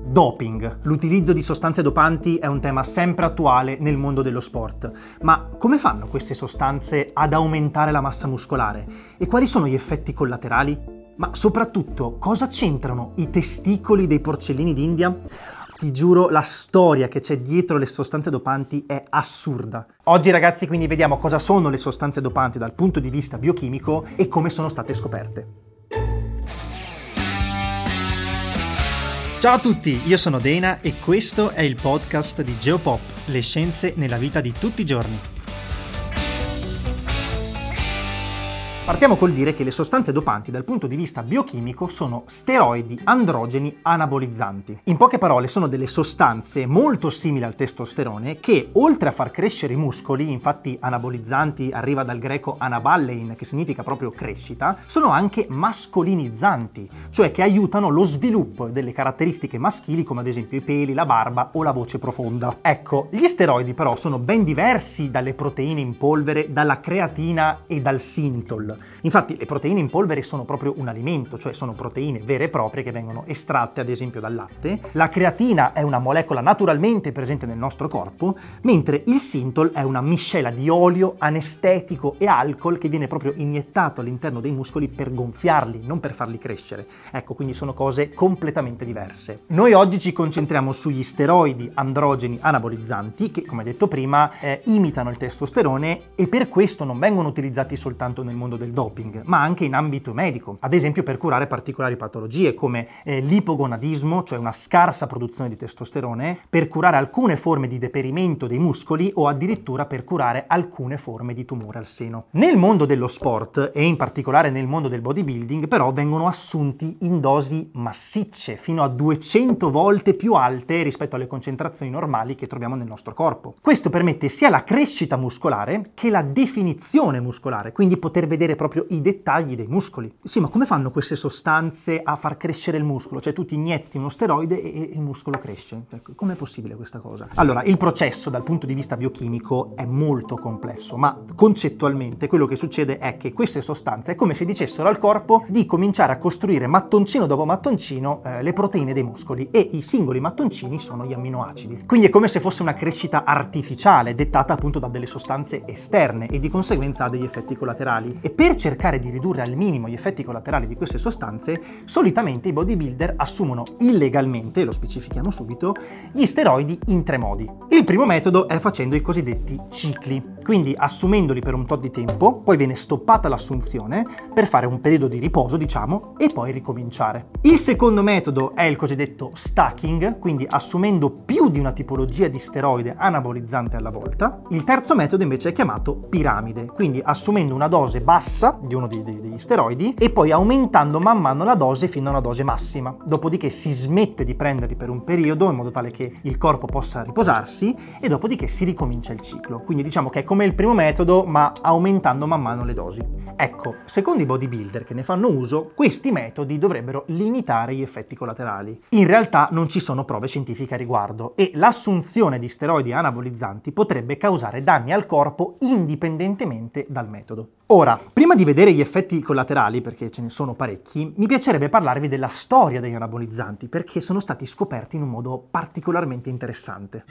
Doping. L'utilizzo di sostanze dopanti è un tema sempre attuale nel mondo dello sport. Ma come fanno queste sostanze ad aumentare la massa muscolare? E quali sono gli effetti collaterali? Ma soprattutto, cosa c'entrano i testicoli dei porcellini d'India? Ti giuro, la storia che c'è dietro le sostanze dopanti è assurda. Oggi ragazzi quindi vediamo cosa sono le sostanze dopanti dal punto di vista biochimico e come sono state scoperte. Ciao a tutti, io sono Dana e questo è il podcast di Geopop, le scienze nella vita di tutti i giorni. Partiamo col dire che le sostanze dopanti dal punto di vista biochimico sono steroidi androgeni anabolizzanti. In poche parole sono delle sostanze molto simili al testosterone che, oltre a far crescere i muscoli, infatti anabolizzanti arriva dal greco anaballein che significa proprio crescita, sono anche mascolinizzanti, cioè che aiutano lo sviluppo delle caratteristiche maschili come ad esempio i peli, la barba o la voce profonda. Ecco, gli steroidi però sono ben diversi dalle proteine in polvere, dalla creatina e dal synthol. Infatti le proteine in polvere sono proprio un alimento, cioè sono proteine vere e proprie che vengono estratte ad esempio dal latte. La creatina è una molecola naturalmente presente nel nostro corpo, mentre il synthol è una miscela di olio, anestetico e alcol che viene proprio iniettato all'interno dei muscoli per gonfiarli, non per farli crescere. Ecco, quindi sono cose completamente diverse. Noi oggi ci concentriamo sugli steroidi androgeni anabolizzanti che, come detto prima, imitano il testosterone e per questo non vengono utilizzati soltanto nel mondo del doping, ma anche in ambito medico, ad esempio per curare particolari patologie come l'ipogonadismo, cioè una scarsa produzione di testosterone, per curare alcune forme di deperimento dei muscoli o addirittura per curare alcune forme di tumore al seno. Nel mondo dello sport e in particolare nel mondo del bodybuilding però vengono assunti in dosi massicce, fino a 200 volte più alte rispetto alle concentrazioni normali che troviamo nel nostro corpo. Questo permette sia la crescita muscolare che la definizione muscolare, quindi poter vedere proprio i dettagli dei muscoli. Sì, ma come fanno queste sostanze a far crescere il muscolo? Cioè tu ti inietti uno steroide e il muscolo cresce. Com'è possibile questa cosa? Allora, il processo dal punto di vista biochimico è molto complesso, ma concettualmente quello che succede è che queste sostanze è come se dicessero al corpo di cominciare a costruire mattoncino dopo mattoncino le proteine dei muscoli e i singoli mattoncini sono gli amminoacidi. Quindi è come se fosse una crescita artificiale dettata appunto da delle sostanze esterne e di conseguenza ha degli effetti collaterali. E per cercare di ridurre al minimo gli effetti collaterali di queste sostanze, solitamente i bodybuilder assumono illegalmente, lo specifichiamo subito, gli steroidi in 3 modi. Il primo metodo è facendo i cosiddetti cicli, quindi assumendoli per un tot di tempo, poi viene stoppata l'assunzione per fare un periodo di riposo, diciamo, e poi ricominciare. Il secondo metodo è il cosiddetto stacking, quindi assumendo più di una tipologia di steroide anabolizzante alla volta. Il terzo metodo invece è chiamato piramide, quindi assumendo una dose bassa di uno degli steroidi e poi aumentando man mano la dose fino a una dose massima. Dopodiché si smette di prenderli per un periodo in modo tale che il corpo possa riposarsi e dopodiché si ricomincia il ciclo. Quindi diciamo che è come il primo metodo ma aumentando man mano le dosi. Ecco, secondo i bodybuilder che ne fanno uso, questi metodi dovrebbero limitare gli effetti collaterali. In realtà non ci sono prove scientifiche a riguardo e l'assunzione di steroidi anabolizzanti potrebbe causare danni al corpo indipendentemente dal metodo. Ora, prima di vedere gli effetti collaterali, perché ce ne sono parecchi, mi piacerebbe parlarvi della storia degli anabolizzanti, perché sono stati scoperti in un modo particolarmente interessante.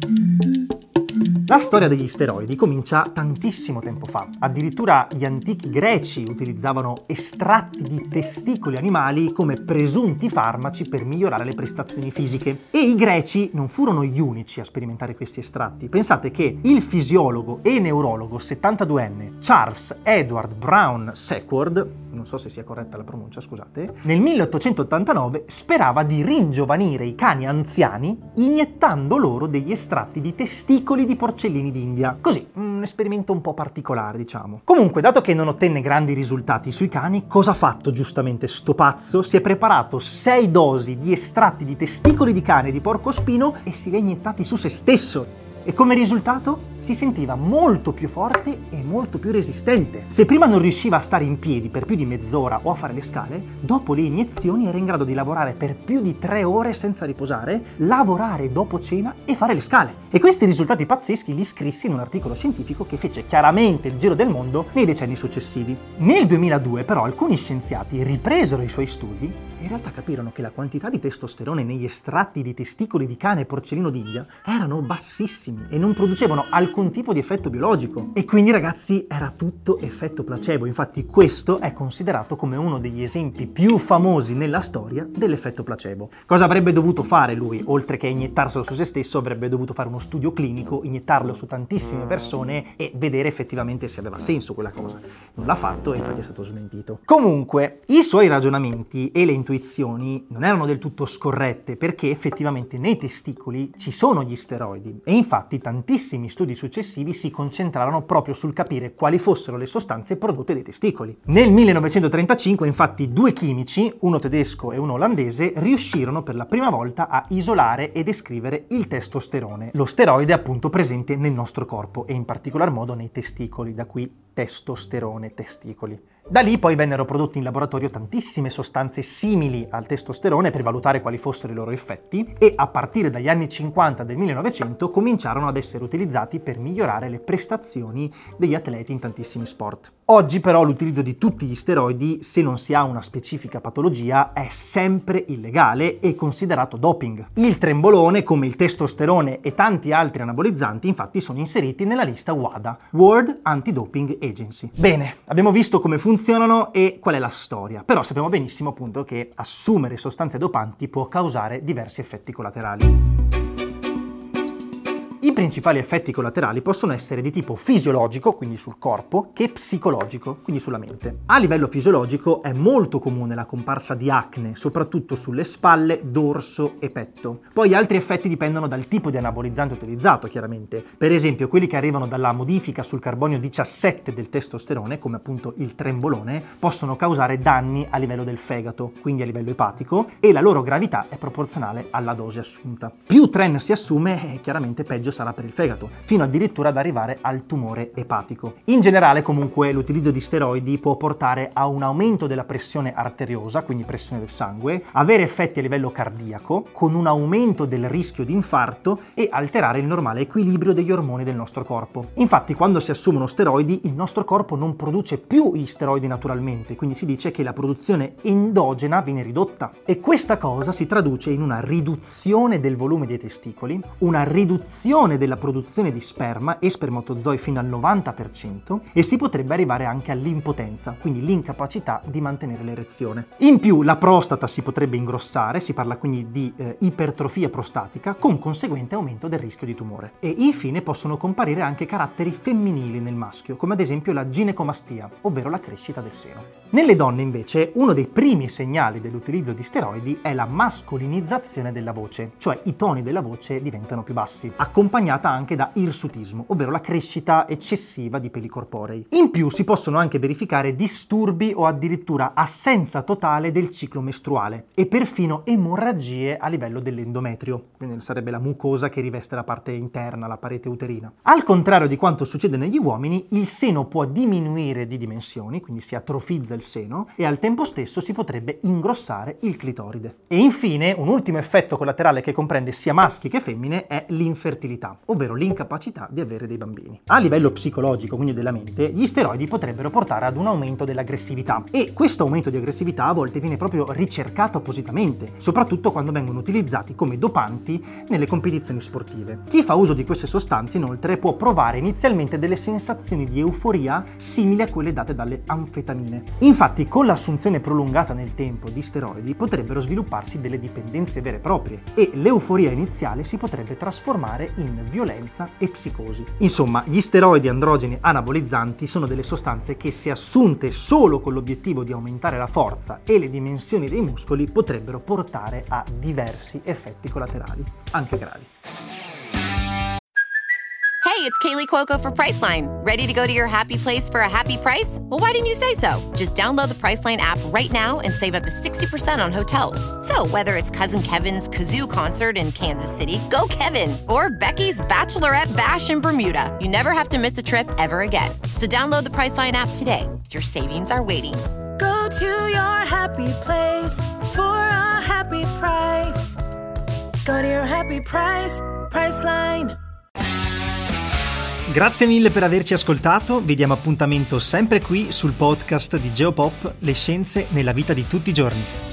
La storia degli steroidi comincia tantissimo tempo fa. Addirittura gli antichi greci utilizzavano estratti di testicoli animali come presunti farmaci per migliorare le prestazioni fisiche. E i greci non furono gli unici a sperimentare questi estratti. Pensate che il fisiologo e neurologo 72enne Charles Edward Brown Sequard, non so se sia corretta la pronuncia, scusate, nel 1889 sperava di ringiovanire i cani anziani iniettando loro degli estratti di testicoli di porcellini d'India. Così, un esperimento un po' particolare, diciamo. Comunque, dato che non ottenne grandi risultati sui cani, cosa ha fatto giustamente sto pazzo? Si è preparato 6 dosi di estratti di testicoli di cane e di porcospino e si li ha iniettati su se stesso. E come risultato? si sentiva molto più forte e molto più resistente. Se prima non riusciva a stare in piedi per più di mezz'ora o a fare le scale, dopo le iniezioni era in grado di lavorare per più di 3 ore senza riposare, lavorare dopo cena e fare le scale. E questi risultati pazzeschi li scrissi in un articolo scientifico che fece chiaramente il giro del mondo nei decenni successivi. Nel 2002 però alcuni scienziati ripresero i suoi studi e in realtà capirono che la quantità di testosterone negli estratti di testicoli di cane e porcellino d'India erano bassissimi e non producevano alcun tipo di effetto biologico. E quindi, ragazzi, era tutto effetto placebo. Infatti questo è considerato come uno degli esempi più famosi nella storia dell'effetto placebo. Cosa avrebbe dovuto fare lui? Oltre che iniettarselo su se stesso, avrebbe dovuto fare uno studio clinico, iniettarlo su tantissime persone e vedere effettivamente se aveva senso quella cosa. Non l'ha fatto e infatti è stato smentito. Comunque, i suoi ragionamenti e le intuizioni non erano del tutto scorrette, perché effettivamente nei testicoli ci sono gli steroidi e infatti tantissimi studi successivi si concentrarono proprio sul capire quali fossero le sostanze prodotte dai testicoli. Nel 1935 infatti 2 chimici, uno tedesco e uno olandese, riuscirono per la prima volta a isolare e descrivere il testosterone, lo steroide appunto presente nel nostro corpo e in particolar modo nei testicoli, da qui testosterone, testicoli. Da lì poi vennero prodotti in laboratorio tantissime sostanze simili al testosterone per valutare quali fossero i loro effetti e a partire dagli anni 50 del 1900 cominciarono ad essere utilizzati per migliorare le prestazioni degli atleti in tantissimi sport. Oggi però l'utilizzo di tutti gli steroidi, se non si ha una specifica patologia, è sempre illegale e considerato doping. Il trembolone, come il testosterone e tanti altri anabolizzanti, infatti sono inseriti nella lista WADA, World Anti-Doping Agency. Bene, abbiamo visto come funzionano e qual è la storia, però sappiamo benissimo appunto che assumere sostanze dopanti può causare diversi effetti collaterali. I principali effetti collaterali possono essere di tipo fisiologico, quindi sul corpo, che psicologico, quindi sulla mente. A livello fisiologico è molto comune la comparsa di acne, soprattutto sulle spalle, dorso e petto. Poi altri effetti dipendono dal tipo di anabolizzante utilizzato, chiaramente. Per esempio, quelli che arrivano dalla modifica sul carbonio 17 del testosterone, come appunto il trembolone, possono causare danni a livello del fegato, quindi a livello epatico, e la loro gravità è proporzionale alla dose assunta. Più tren si assume, chiaramente peggio sarà per il fegato, fino addirittura ad arrivare al tumore epatico. In generale, comunque, l'utilizzo di steroidi può portare a un aumento della pressione arteriosa, quindi pressione del sangue, avere effetti a livello cardiaco, con un aumento del rischio di infarto e alterare il normale equilibrio degli ormoni del nostro corpo. Infatti, quando si assumono steroidi, il nostro corpo non produce più gli steroidi naturalmente, quindi si dice che la produzione endogena viene ridotta. E questa cosa si traduce in una riduzione del volume dei testicoli, una riduzione della produzione di sperma e spermatozoi fino al 90% e si potrebbe arrivare anche all'impotenza, quindi l'incapacità di mantenere l'erezione. In più la prostata si potrebbe ingrossare, si parla quindi di ipertrofia prostatica con conseguente aumento del rischio di tumore. E infine possono comparire anche caratteri femminili nel maschio, come ad esempio la ginecomastia, ovvero la crescita del seno. Nelle donne invece uno dei primi segnali dell'utilizzo di steroidi è la mascolinizzazione della voce, cioè i toni della voce diventano più bassi, accompagnata anche da irsutismo, ovvero la crescita eccessiva di peli corporei. In più si possono anche verificare disturbi o addirittura assenza totale del ciclo mestruale e perfino emorragie a livello dell'endometrio, quindi sarebbe la mucosa che riveste la parte interna, la parete uterina. Al contrario di quanto succede negli uomini, il seno può diminuire di dimensioni, quindi si atrofizza il seno e al tempo stesso si potrebbe ingrossare il clitoride. E infine un ultimo effetto collaterale che comprende sia maschi che femmine è l'infertilità, ovvero l'incapacità di avere dei bambini. A livello psicologico, quindi della mente, gli steroidi potrebbero portare ad un aumento dell'aggressività e questo aumento di aggressività a volte viene proprio ricercato appositamente, soprattutto quando vengono utilizzati come dopanti nelle competizioni sportive. Chi fa uso di queste sostanze inoltre può provare inizialmente delle sensazioni di euforia simili a quelle date dalle anfetamine. Infatti con l'assunzione prolungata nel tempo di steroidi potrebbero svilupparsi delle dipendenze vere e proprie e l'euforia iniziale si potrebbe trasformare in violenza e psicosi. Insomma, gli steroidi androgeni anabolizzanti sono delle sostanze che, se assunte solo con l'obiettivo di aumentare la forza e le dimensioni dei muscoli, potrebbero portare a diversi effetti collaterali, anche gravi. it's Kaylee Cuoco for Priceline. Ready to go to your happy place for a happy price? Well, why didn't you say so? Just download the Priceline app right now and save up to 60% on hotels. So whether it's Cousin Kevin's Kazoo Concert in Kansas City, go Kevin, or Becky's Bachelorette Bash in Bermuda, you never have to miss a trip ever again. So download the Priceline app today. Your savings are waiting. Go to your happy place for a happy price. Go to your happy price, Priceline. Grazie mille per averci ascoltato, vi diamo appuntamento sempre qui sul podcast di Geopop, le scienze nella vita di tutti i giorni.